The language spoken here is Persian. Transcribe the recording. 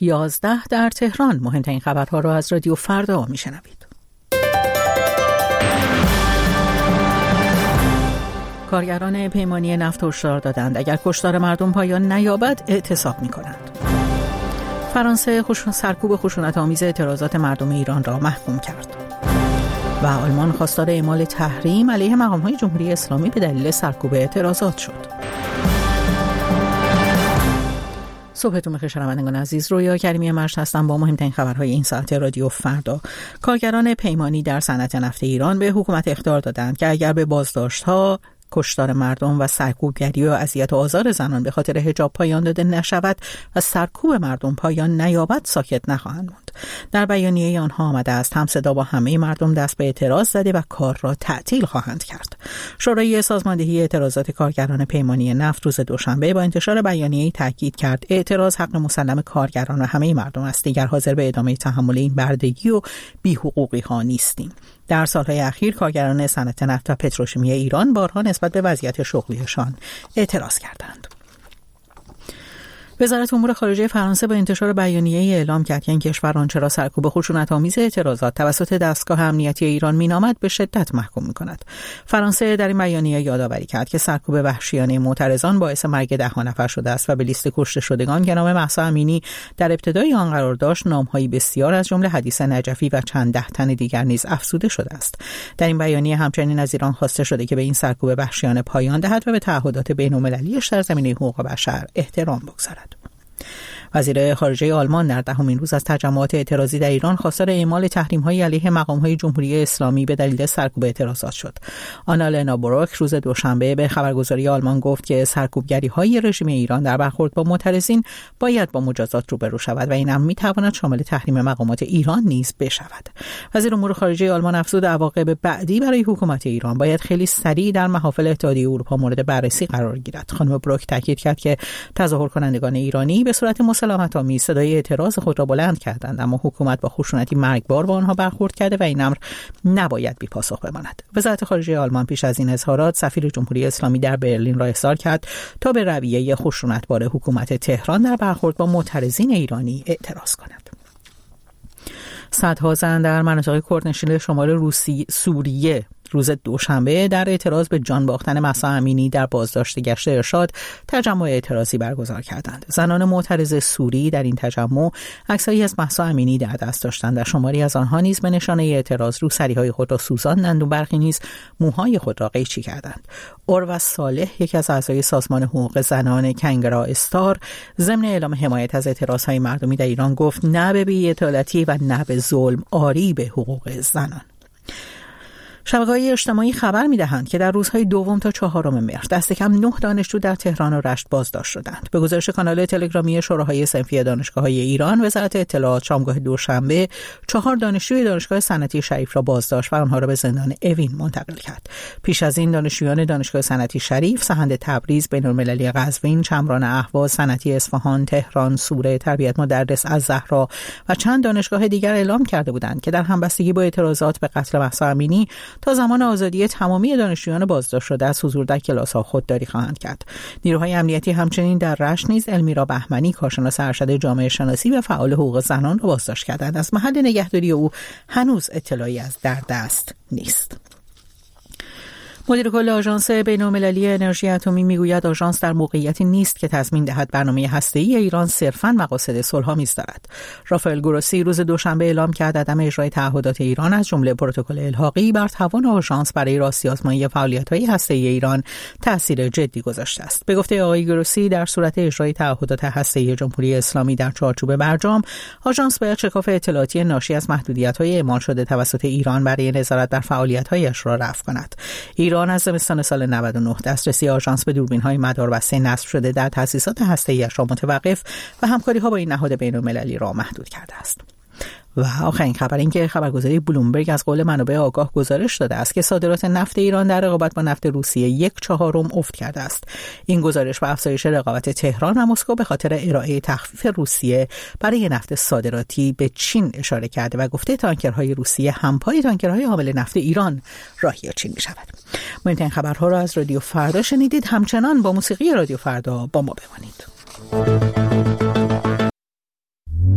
11 در تهران. مهمترین خبرها را از رادیو فردا میشنوید. کارگران پیمانی نفت هشدار دادند اگر کشتار مردم پایان نیابد اعتصاب می‌کنند. فرانسه سرکوب خشونت‌آمیز اعتراضات مردم ایران را محکوم کرد. و آلمان خواستار اعمال تحریم علیه مقام‌های جمهوری اسلامی به دلیل سرکوب اعتراضات شد. صبحتون بخیر شنوندگان عزیز، رویا کریمی مشت هستم با مهمترین خبرهای این ساعت رادیو فردا. کارگران پیمانی در صنعت نفت ایران به حکومت اخطار دادند که اگر به بازداشت‌ها، کشتار مردم و سرکوبگری و اذیت و آزار زنان به خاطر حجاب پایان داده نشود و سرکوب مردم پایان نیابد ساکت نخواهند ماند. در بیانیه آنها آمده است همصدا با همه مردم دست به اعتراض زده و کار را تعطیل خواهند کرد. شورای سازماندهی اعتراضات کارگران پیمانی نفت روز دوشنبه با انتشار بیانیه‌ای تاکید کرد اعتراض حق مسلم کارگران و همه مردم است. دیگر حاضر به ادامه تحمل این بردگی و بی‌حقوقی‌ها نیستیم. در سالهای اخیر کارگران صنعت نفت و پتروشیمی ایران بارها نسبت به وضعیت شغلیشان اعتراض کردند. وزارت امور خارجه فرانسه با انتشار بیانیه‌ای اعلام کرد که این کشور آنچه را سرکوب خشونت‌آمیز اعتراضات توسط دستگاه امنیتی ایران مینامد به شدت محکوم می‌کند. فرانسه در این بیانیه یادآوری کرد که سرکوب وحشیانه معترضان باعث مرگ 10 نفر شده است و به لیست کشته شدگان که نام مهسا امینی در ابتدای آن قرار داشت، نام‌هایی بسیار از جمله حدیث نجفی و چند ده تن دیگر نیز افزوده شده است. در این بیانیه همچنین از ایران خواسته شده که به این سرکوب وحشیانه پایان دهد و به تعهدات بین‌المللی‌اش در زمینه حقوق بشر احترام بگذارد. وزیر خارجه آلمان در 10مین روز از تجمعات اعتراضی در ایران خواستار اعمال تحریم‌های علیه مقام‌های جمهوری اسلامی به دلیل سرکوب اعتراضات شد. آنالنا بروک روز دوشنبه به خبرگزاری آلمان گفت که سرکوبگری‌های رژیم ایران در برخورد با معترضین باید با مجازات روبرو شود و این امر می‌تواند شامل تحریم مقامات ایران نیز بشود. وزیر امور خارجه آلمان افزود عواقب بعدی برای حکومت ایران باید خیلی سریع در محافل اتحادیه اروپا مورد بررسی قرار گیرد. خانم بروک تاکید کرد که تظاهر کنندگان ایرانی به صورت مسالمت‌آمیز صدای اعتراض خود را بلند کردند، اما حکومت با خشونتی مرگبار با آنها برخورد کرده و این امر نباید بی‌پاسخ بماند. وزارت خارجه آلمان پیش از این اظهارات سفیر جمهوری اسلامی در برلین را احضار کرد تا به رویه خشونتبار حکومت تهران در برخورد با معترضین ایرانی اعتراض کند. صدها زن در مناطق کردنشین شمال سوریه روز دوشنبه در اعتراض به جان باختن مهسا امینی در بازداشت گشت ارشاد تجمع اعتراضی برگزار کردند. زنان معترض سوری در این تجمع عکسایی از مهسا امینی در دست داشتند و شماری از آنها نیز به نشانه اعتراض روسری‌های خود را سوزاندند و برخی نیز موهای خود را قیچی کردند. اوروا صالح، یکی از اعضای سازمان حقوق زنان کنگرا استار، ضمن اعلام حمایت از اعتراضهای مردمی در ایران گفت نه به بی‌عدالتی و نه به ظلم، آری به حقوق زنان. شبکه‌های اجتماعی خبر می‌دهند که در روزهای 2 تا 4 مهر دست کم 9 دانشجو در تهران و رشت بازداشت شدند. به گزارش کانال تلگرامی شوراهای صنفی دانشگاه‌های ایران، وزارت اطلاعات شامگاه دوشنبه 4 دانشجوی دانشگاه صنعتی شریف را بازداشت و آنها را به زندان اوین منتقل کرد. پیش از این دانشجویان دانشگاه صنعتی شریف، سهند تبریز، بین‌المللی قزوین، چمران اهواز، صنعتی اصفهان، تهران، سوره، تربیت مدرس الزهرا و چند دانشگاه دیگر اعلام کرده بودند که در همبستگی با اعتراضات به قتل مهسا امینی تا زمان آزادی تمامی دانشجویان بازداشت شده از حضور در کلاس‌ها خودداری خواهند کرد. نیروهای امنیتی همچنین در رشت نیز المیرا بهمنی، کارشناس ارشد جامعه شناسی و فعال حقوق زنان را بازداشت کردند. از محل نگهداری او هنوز اطلاعی از در دست نیست. مدیر کل آژانس بین‌المللی انرژی اتمی میگوید آژانس در موقعیتی نیست که تضمین دهد برنامه هسته‌ای ایران صرفاً مقاصد صلح‌آمیز دارد. رافائل گروسی روز دوشنبه اعلام کرد عدم اجرای تعهدات ایران از جمله پروتکل الحاقی بر توان آژانس برای راستی‌آزمایی فعالیت‌های هسته‌ای ایران تأثیر جدی گذاشته است. به گفته آقای گروسی در صورت اجرای تعهدات هسته‌ای جمهوری اسلامی در چارچوب برجام، آژانس باید شکاف اطلاعاتی ناشی از محدودیت‌های اعمال شده توسط ایران برای نظارت بر فعالیت‌هایش را رفع کند. ایران از زمستان سال 99 دسترسی آژانس به دوربین‌های مداربسته نصب شده در تأسیسات هسته‌ای‌اش را متوقف و همکاری‌ها با این نهاد بین‌المللی را محدود کرده است. و آخرین خبر این که خبرگزاری بلومبرگ از قول منابع آگاه گزارش داده است که صادرات نفت ایران در رقابت با نفت روسیه 1/4 افت کرده است. این گزارش به افزایش رقابت تهران و مسکو به خاطر ارائه تخفیف روسیه برای نفت صادراتی به چین اشاره کرده و گفته تانکرهای روسیه همپای تانکرهای حامل نفت ایران راهی چین می‌شود. مهمترین خبرها را از رادیو فردا شنیدید. همچنان با موسیقی رادیو فردا با ما بمانید.